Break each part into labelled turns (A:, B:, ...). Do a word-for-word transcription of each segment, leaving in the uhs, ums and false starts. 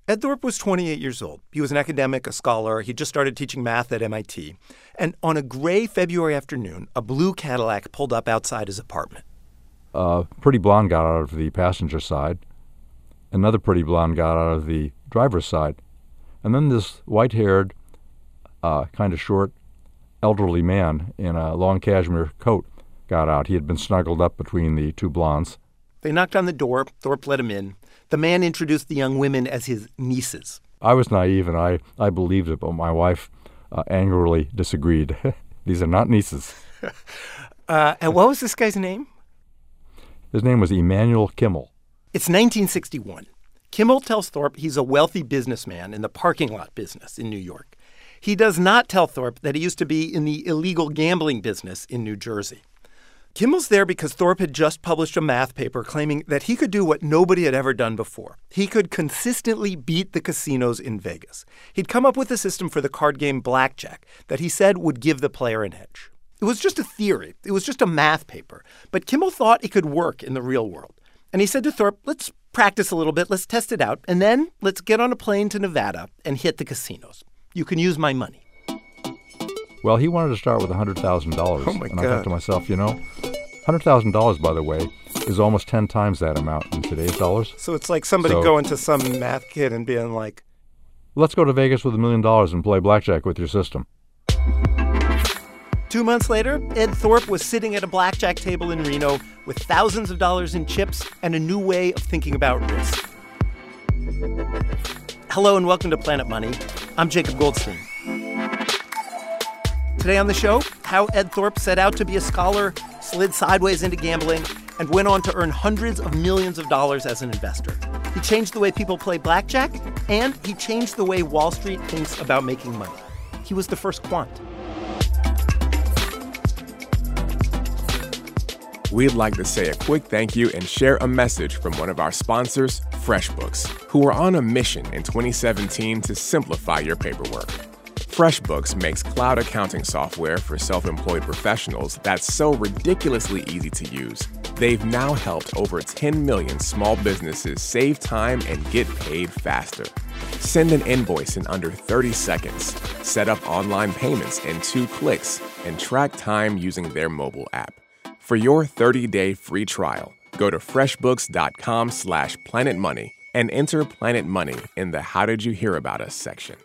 A: Ed Thorp was twenty-eight years old. He was an academic, a scholar. He just started teaching math at M I T. And on a gray February afternoon, a blue Cadillac pulled up outside his apartment.
B: A pretty blonde got out of the passenger side. Another pretty blonde got out of the driver's side. And then this white-haired, uh, kind of short, elderly man in a long cashmere coat got out. He had been snuggled up between the two blondes.
A: They knocked on the door. Thorp let him in. The man introduced the young women as his nieces.
B: I was naive, and I, I believed it, but my wife uh, angrily disagreed. These are not nieces.
A: uh, and what was this guy's name?
B: His name was Emanuel Kimmel.
A: It's nineteen sixty-one. Kimmel tells Thorp he's a wealthy businessman in the parking lot business in New York. He does not tell Thorp that he used to be in the illegal gambling business in New Jersey. Kimmel's there because Thorp had just published a math paper claiming that he could do what nobody had ever done before. He could consistently beat the casinos in Vegas. He'd come up with a system for the card game blackjack that he said would give the player an edge. It was just a theory. It was just a math paper. But Kimmel thought it could work in the real world. And he said to Thorp, let's practice a little bit, let's test it out, and then let's get on a plane to Nevada and hit the casinos. You can use my money.
B: Well, he wanted to start with one hundred thousand dollars.
A: Oh, my
B: and
A: God.
B: I thought to myself, you know, one hundred thousand dollars, by the way, is almost ten times that amount in today's dollars.
A: So it's like somebody
B: So-
A: going to some math kid and being like,
B: Let's go to Vegas with a million dollars and play blackjack with your system.
A: Two months later, Ed Thorp was sitting at a blackjack table in Reno with thousands of dollars in chips and a new way of thinking about risk. Hello and welcome to Planet Money. I'm Jacob Goldstein. Today on the show, how Ed Thorp set out to be a scholar, slid sideways into gambling, and went on to earn hundreds of millions of dollars as an investor. He changed the way people play blackjack, and he changed the way Wall Street thinks about making money. He was the first quant.
C: We'd like to say a quick thank you and share a message from one of our sponsors, FreshBooks, who are on a mission in twenty seventeen to simplify your paperwork. FreshBooks makes cloud accounting software for self-employed professionals that's so ridiculously easy to use. They've now helped over ten million small businesses save time and get paid faster. Send an invoice in under thirty seconds, set up online payments in two clicks, and track time using their mobile app. For your thirty-day free trial, go to freshbooks.com slash planetmoney and enter Planet Money in the How Did You Hear About Us section.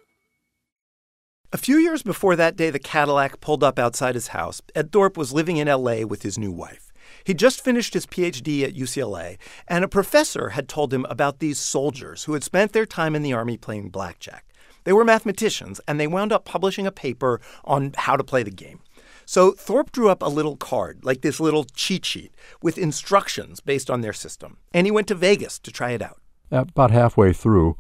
A: A few years before that day the Cadillac pulled up outside his house, Ed Thorp was living in L A with his new wife. He'd just finished his P H D at U C L A, and a professor had told him about these soldiers who had spent their time in the Army playing blackjack. They were mathematicians, and they wound up publishing a paper on how to play the game. So Thorp drew up a little card, like this little cheat sheet, with instructions based on their system. And he went to Vegas to try it out.
B: About halfway through,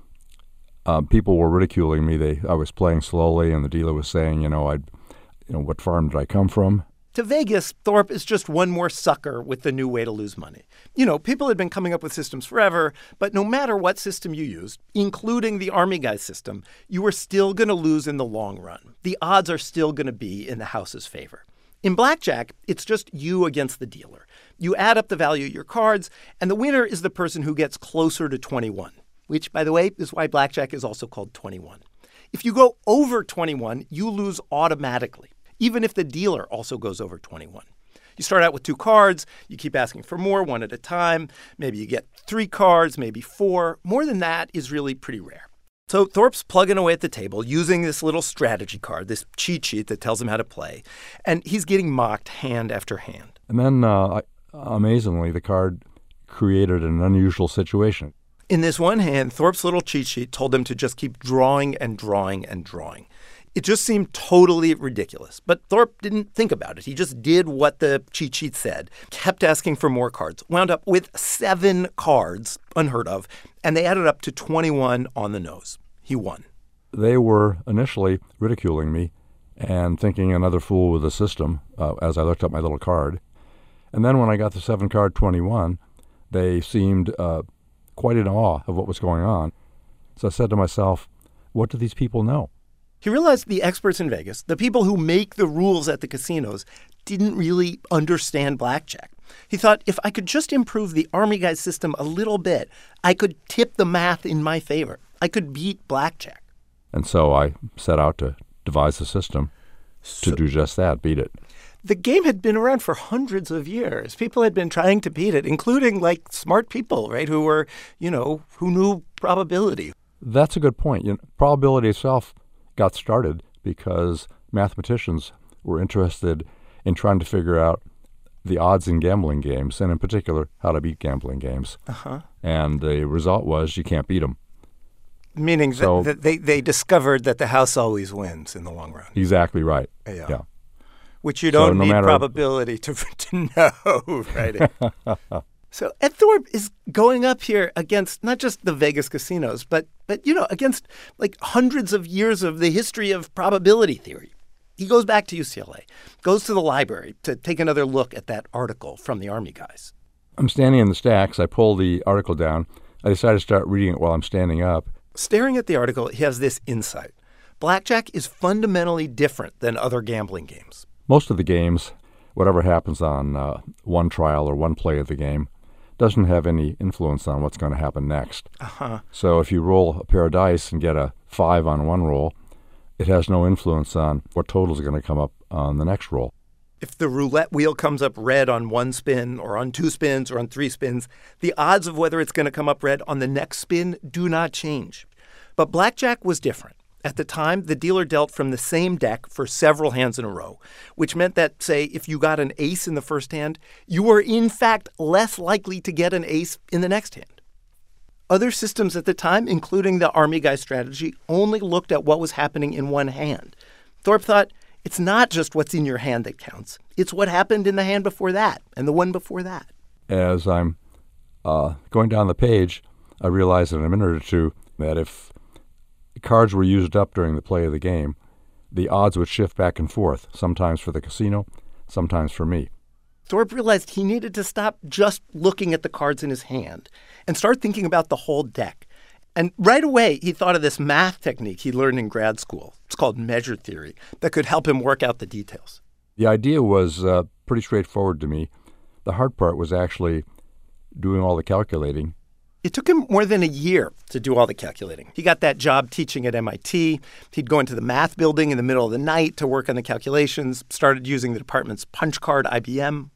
B: uh, people were ridiculing me. They, I was playing slowly, and the dealer was saying, you know, I'd, you know, what farm did I come from?
A: To Vegas, Thorp is just one more sucker with the new way to lose money. You know, people had been coming up with systems forever, but no matter what system you used, including the Army guy system, you were still going to lose in the long run. The odds are still going to be in the house's favor. In blackjack, it's just you against the dealer. You add up the value of your cards, and the winner is the person who gets closer to twenty-one, which, by the way, is why blackjack is also called twenty-one. If you go over twenty-one, you lose automatically, even if the dealer also goes over twenty-one. You start out with two cards. You keep asking for more, one at a time. Maybe you get three cards, maybe four. More than that is really pretty rare. So Thorp's plugging away at the table using this little strategy card, this cheat sheet that tells him how to play. And he's getting mocked hand after hand.
B: And then, uh, I, amazingly, the card created an unusual situation.
A: In this one hand, Thorp's little cheat sheet told him to just keep drawing and drawing and drawing. It just seemed totally ridiculous. But Thorp didn't think about it. He just did what the cheat sheet said, kept asking for more cards, wound up with seven cards, unheard of, and they added up to twenty-one on the nose. He won.
B: They were initially ridiculing me and thinking another fool with a system uh, as I looked up my little card. And then when I got the seven-card twenty-one, they seemed uh, quite in awe of what was going on. So I said to myself, what do these people know?
A: He realized the experts in Vegas, the people who make the rules at the casinos, didn't really understand blackjack. He thought, if I could just improve the Army guy's system a little bit, I could tip the math in my favor. I could beat blackjack.
B: And so I set out to devise a system
A: So
B: to do just that, beat it.
A: the game had been around for hundreds of years. People had been trying to beat it, including, like, smart people, right, who were, you know, who knew probability.
B: That's a good point. You know, probability itself got started because mathematicians were interested in trying to figure out the odds in gambling games, and in particular, how to beat gambling games.
A: Uh-huh.
B: And the result was you can't beat them.
A: Meaning
B: So-
A: that, that they, they discovered that the house always wins in the long run.
B: Exactly right.
A: Yeah.
B: Yeah.
A: Which you
B: So
A: don't
B: no
A: need
B: matter-
A: probability to, to know, right? So Ed Thorp is going up here against not just the Vegas casinos, but, but you know, against like hundreds of years of the history of probability theory. He goes back to U C L A, goes to the library to take another look at that article from the Army guys.
B: I'm standing in the stacks. I pull the article down. I decide to start reading it while I'm standing up.
A: Staring at the article, he has this insight. Blackjack is fundamentally different than other gambling games.
B: Most of the games, whatever happens on uh, one trial or one play of the game, doesn't have any influence on what's going to happen next.
A: Uh-huh.
B: So if you roll a pair of dice and get a five on one roll, it has no influence on what total is going to come up on the next roll.
A: If the roulette wheel comes up red on one spin or on two spins or on three spins, the odds of whether it's going to come up red on the next spin do not change. But blackjack was different. At the time, the dealer dealt from the same deck for several hands in a row, which meant that, say, if you got an ace in the first hand, you were in fact less likely to get an ace in the next hand. Other systems at the time, including the Army guy strategy, only looked at what was happening in one hand. Thorp thought, it's not just what's in your hand that counts. It's what happened in the hand before that and the one before that.
B: As I'm uh, going down the page, I realize in a minute or two that if cards were used up during the play of the game, the odds would shift back and forth, sometimes for the casino, sometimes for me.
A: Thorp realized he needed to stop just looking at the cards in his hand and start thinking about the whole deck. And right away, he thought of this math technique he learned in grad school. It's called measure theory, that could help him work out the details.
B: The idea was uh, pretty straightforward to me. The hard part was actually doing all the calculating.
A: It took him more than a year to do all the calculating. He got that job teaching at M I T. He'd go into the math building in the middle of the night to work on the calculations, started using the department's punch card, I B M.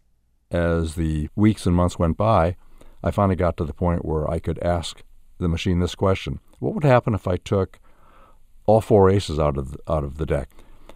B: As the weeks and months went by, I finally got to the point where I could ask the machine this question. What would happen if I took all four aces out of the, out of the deck?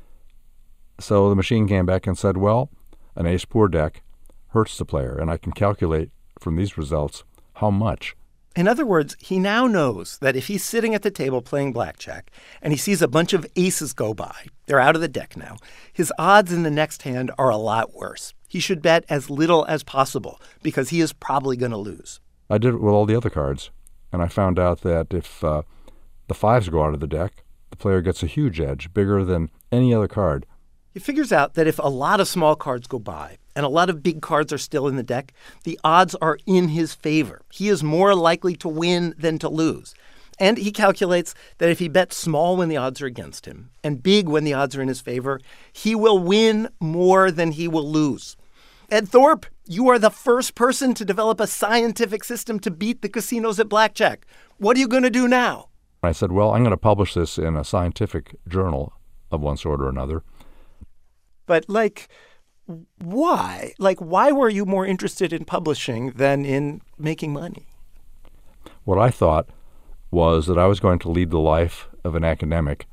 B: So the machine came back and said, well, an ace-poor deck hurts the player, and I can calculate from these results how much.
A: In other words, he now knows that if he's sitting at the table playing blackjack and he sees a bunch of aces go by, they're out of the deck now, his odds in the next hand are a lot worse. He should bet as little as possible because he is probably going to lose.
B: I did it with all the other cards, and I found out that if uh, the fives go out of the deck, the player gets a huge edge, bigger than any other card.
A: He figures out that if a lot of small cards go by and a lot of big cards are still in the deck, the odds are in his favor. He is more likely to win than to lose. And he calculates that if he bets small when the odds are against him and big when the odds are in his favor, he will win more than he will lose. Ed Thorp, you are the first person to develop a scientific system to beat the casinos at blackjack. What are you going to do now?
B: I said, well, I'm going to publish this in a scientific journal of one sort or another.
A: But, like, why? Like, why were you more interested in publishing than in making money?
B: What I thought was that I was going to lead the life of an academic.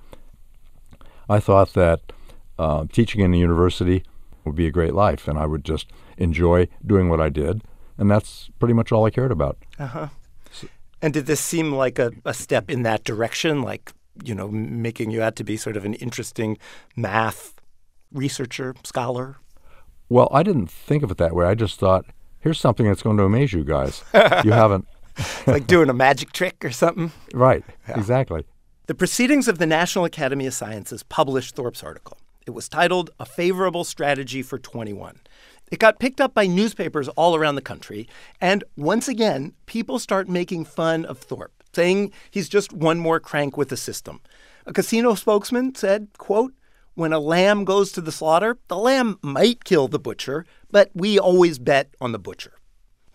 B: I thought that uh, teaching in a university would be a great life, and I would just enjoy doing what I did, and that's pretty much all I cared about.
A: Uh-huh. And did this seem like a, a step in that direction, like, you know, making you out to be sort of an interesting math researcher, scholar?
B: Well, I didn't think of it that way. I just thought, here's something that's going to amaze you guys. You haven't.
A: Like doing a magic trick or something?
B: Right,
A: Yeah.
B: exactly.
A: The Proceedings of the National Academy of Sciences published Thorp's article. It was titled A Favorable Strategy for twenty-one. It got picked up by newspapers all around the country, and once again, people start making fun of Thorp, saying he's just one more crank with the system. A casino spokesman said, quote, when a lamb goes to the slaughter, the lamb might kill the butcher, but we always bet on the butcher.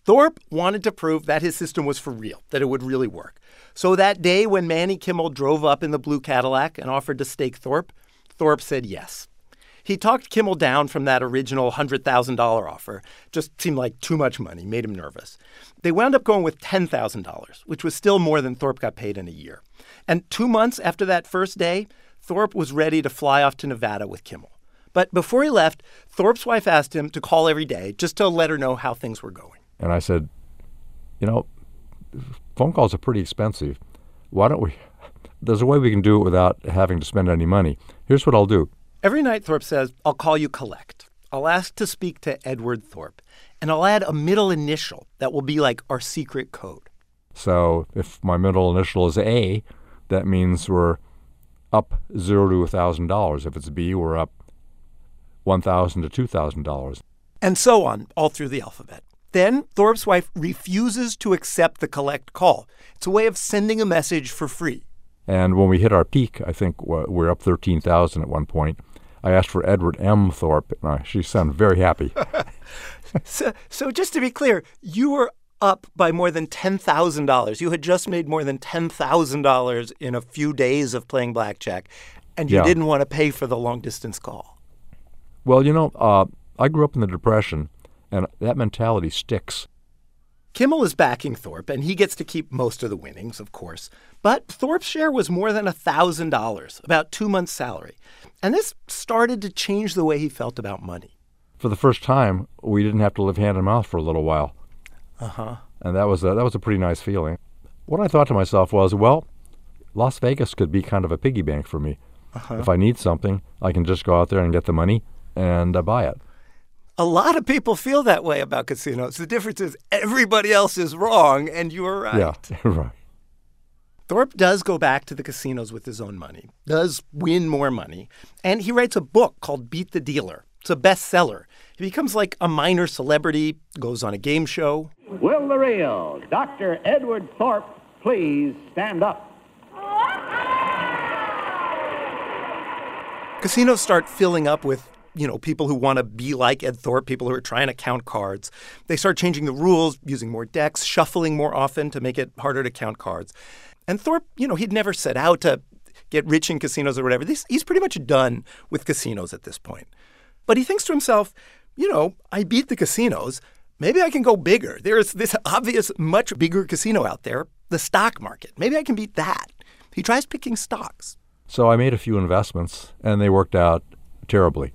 A: Thorpe wanted to prove that his system was for real, that it would really work. So that day when Manny Kimmel drove up in the blue Cadillac and offered to stake Thorpe, Thorpe said yes. He talked Kimmel down from that original one hundred thousand dollars offer. Just seemed like too much money, made him nervous. They wound up going with ten thousand dollars, which was still more than Thorpe got paid in a year. And two months after that first day, Thorpe was ready to fly off to Nevada with Kimmel. But before he left, Thorpe's wife asked him to call every day just to let her know how things were going.
B: And I said, you know, phone calls are pretty expensive. Why don't we, there's a way we can do it without having to spend any money. Here's what I'll do.
A: Every night, Thorpe says, I'll call you collect. I'll ask to speak to Edward Thorpe, and I'll add a middle initial that will be like our secret code.
B: So if my middle initial is A, that means we're up zero to one thousand dollars. If it's B, we're up one thousand dollars to two thousand dollars.
A: And so on, all through the alphabet. Then Thorpe's wife refuses to accept the collect call. It's a way of sending a message for free.
B: And when we hit our peak, I think we're up thirteen thousand at one point, I asked for Edward M. Thorpe, and she sounded very happy.
A: so, so just to be clear, you were up by more than ten thousand dollars. You had just made more than ten thousand dollars in a few days of playing blackjack, and you
B: yeah.
A: didn't want to pay for the long-distance call.
B: Well, you know, uh, I grew up in the Depression, and that mentality sticks.
A: Kimmel is backing Thorpe, and he gets to keep most of the winnings, of course. But Thorpe's share was more than one thousand dollars, about two months' salary. And this started to change the way he felt about money.
B: For the first time, we didn't have to live hand in mouth for a little while.
A: Uh-huh.
B: And that was a, that was a pretty nice feeling. What I thought to myself was, well, Las Vegas could be kind of a piggy bank for me. Uh-huh. If I need something, I can just go out there and get the money and uh, buy it.
A: A lot of people feel that way about casinos. The difference is everybody else is wrong and you're right.
B: Yeah, right.
A: Thorpe does go back to the casinos with his own money, does win more money, and he writes a book called Beat the Dealer. It's a bestseller. He becomes like a minor celebrity, goes on a game show.
D: Will the real Doctor Edward Thorpe please stand up?
A: Casinos start filling up with you know, people who want to be like Ed Thorpe, people who are trying to count cards. They start changing the rules, using more decks, shuffling more often to make it harder to count cards. And Thorpe, you know, he'd never set out to get rich in casinos or whatever. This, he's pretty much done with casinos at this point. But he thinks to himself, you know, I beat the casinos. Maybe I can go bigger. There's this obvious, much bigger casino out there, the stock market. Maybe I can beat that. He tries picking stocks.
B: So I made a few investments, and they worked out terribly.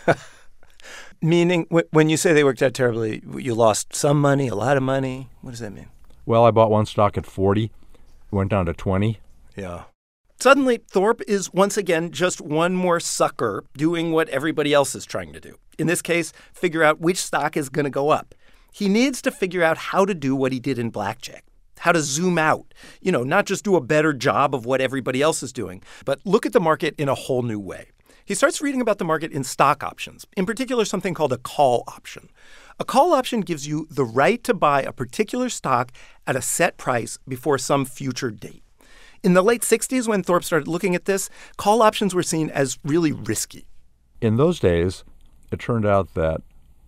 A: Meaning, w- when you say they worked out terribly, you lost some money, a lot of money? What does that mean?
B: Well, I bought one stock at forty, went down to twenty.
A: Yeah. Suddenly, Thorpe is once again just one more sucker doing what everybody else is trying to do. In this case, figure out which stock is going to go up. He needs to figure out how to do what he did in blackjack, how to zoom out, you know, not just do a better job of what everybody else is doing, but look at the market in a whole new way. He starts reading about the market in stock options, in particular something called a call option. A call option gives you the right to buy a particular stock at a set price before some future date. In the late sixties, when Thorpe started looking at this, call options were seen as really risky.
B: In those days, it turned out that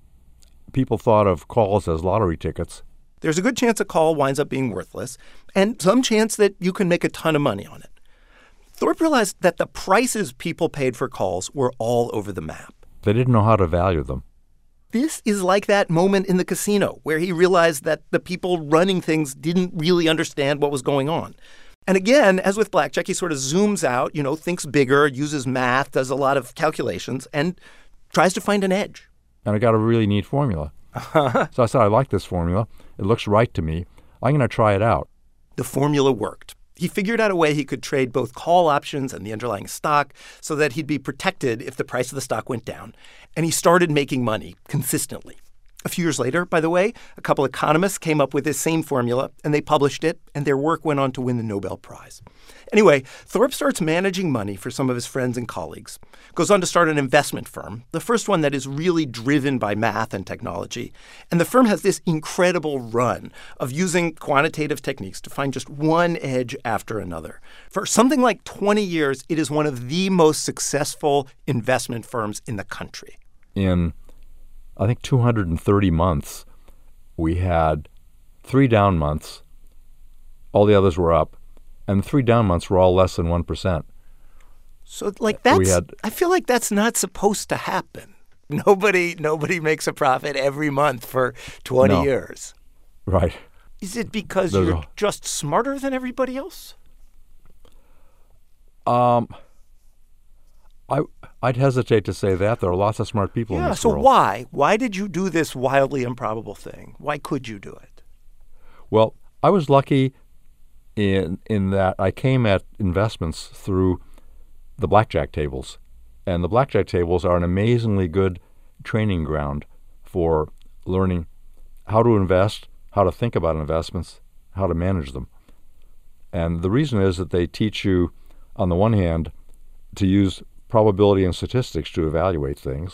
B: people thought of calls as lottery tickets.
A: There's a good chance a call winds up being worthless, and some chance that you can make a ton of money on it. Thorpe realized that the prices people paid for calls were all over the map.
B: They didn't know how to value them.
A: This is like that moment in the casino where he realized that the people running things didn't really understand what was going on. And again, as with blackjack, he sort of zooms out, you know, thinks bigger, uses math, does a lot of calculations, and tries to find an edge.
B: And I got a really neat formula. So I said, I like this formula. It looks right to me. I'm going to try it out.
A: The formula worked. He figured out a way he could trade both call options and the underlying stock so that he'd be protected if the price of the stock went down. And he started making money consistently. A few years later, by the way, a couple economists came up with this same formula, and they published it, and their work went on to win the Nobel Prize. Anyway, Thorpe starts managing money for some of his friends and colleagues, goes on to start an investment firm, the first one that is really driven by math and technology. And the firm has this incredible run of using quantitative techniques to find just one edge after another. For something like twenty years, it is one of the most successful investment firms in the country.
B: In I think two hundred thirty months, we had three down months. All the others were up. And the three down months were all less than one percent.
A: So, like, that's,
B: We had-
A: I feel like that's not supposed to happen. Nobody, nobody makes a profit every month for twenty
B: No.
A: years.
B: Right.
A: Is it because
B: There's
A: you're
B: a-
A: just smarter than everybody else?
B: Um, I, I'd hesitate to say that. There are lots of smart people in
A: Yeah,
B: this
A: so
B: world.
A: why? Why did you do this wildly improbable thing? Why could you do it?
B: Well, I was lucky in in that I came at investments through the blackjack tables. And the blackjack tables are an amazingly good training ground for learning how to invest, how to think about investments, how to manage them. And the reason is that they teach you, on the one hand, to use probability and statistics to evaluate things.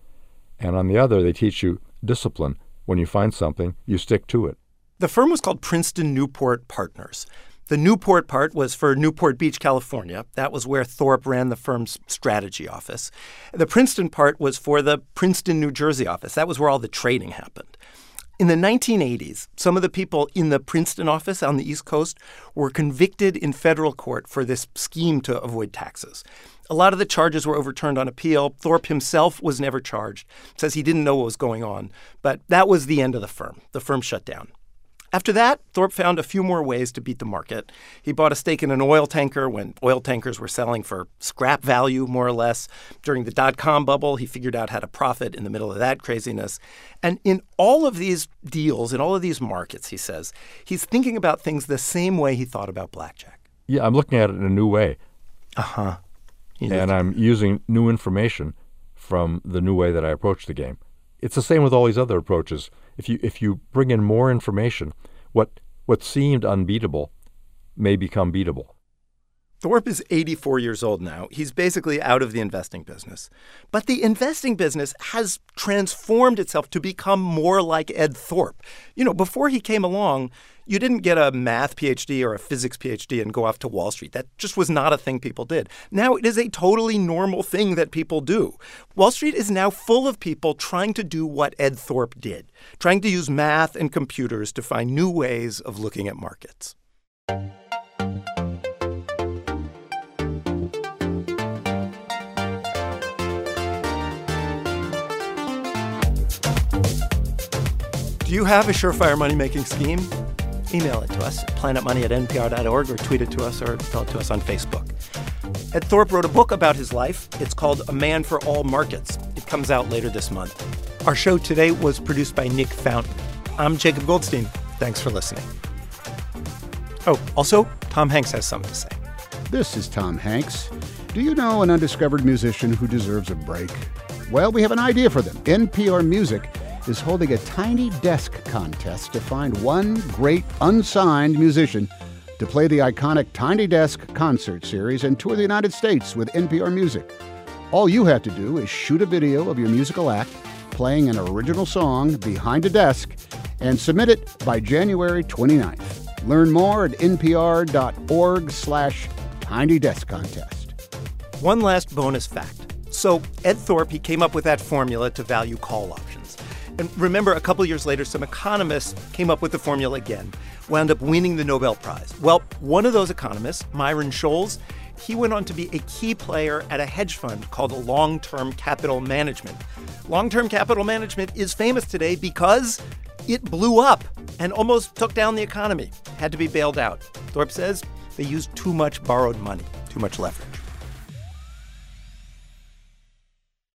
B: And on the other, they teach you discipline. When you find something, you stick to it.
A: The firm was called Princeton Newport Partners. The Newport part was for Newport Beach, California. That was where Thorpe ran the firm's strategy office. The Princeton part was for the Princeton, New Jersey office. That was where all the trading happened. In the nineteen eighties, some of the people in the Princeton office on the East Coast were convicted in federal court for this scheme to avoid taxes. A lot of the charges were overturned on appeal. Thorpe himself was never charged, says he didn't know what was going on. But that was the end of the firm. The firm shut down. After that, Thorpe found a few more ways to beat the market. He bought a stake in an oil tanker when oil tankers were selling for scrap value, more or less. During the dot-com bubble, he figured out how to profit in the middle of that craziness. And in all of these deals, in all of these markets, he says, he's thinking about things the same way he thought about blackjack.
B: Yeah, I'm looking at it in a new way.
A: Uh-huh.
B: And I'm using new information from the new way that I approach the game. It's the same with all these other approaches. If you if you bring in more information, what what seemed unbeatable may become beatable.
A: Thorpe is eighty-four years old now. He's basically out of the investing business. But the investing business has transformed itself to become more like Ed Thorpe. You know, before he came along, you didn't get a math P H D or a physics P H D and go off to Wall Street. That just was not a thing people did. Now it is a totally normal thing that people do. Wall Street is now full of people trying to do what Ed Thorpe did, trying to use math and computers to find new ways of looking at markets. Do you have a surefire money-making scheme? Email it to us at planetmoney at n p r dot org or tweet it to us or tell it to us on Facebook. Ed Thorpe wrote a book about his life. It's called A Man for All Markets. It comes out later this month. Our show today was produced by Nick Fountain. I'm Jacob Goldstein. Thanks for listening. Oh, also, Tom Hanks has something to say.
E: This is Tom Hanks. Do you know an undiscovered musician who deserves a break? Well, we have an idea for them. N P R Music is holding a Tiny Desk contest to find one great unsigned musician to play the iconic Tiny Desk concert series and tour the United States with N P R Music. All you have to do is shoot a video of your musical act playing an original song behind a desk and submit it by January twenty-ninth. Learn more at npr.org slash Tiny Desk Contest.
A: One last bonus fact. So Ed Thorpe, he came up with that formula to value call options. And remember, a couple years later, some economists came up with the formula again, wound up winning the Nobel Prize. Well, one of those economists, Myron Scholes, he went on to be a key player at a hedge fund called Long-Term Capital Management. Long-Term Capital Management is famous today because it blew up and almost took down the economy, had to be bailed out. Thorpe says they used too much borrowed money, too much leverage.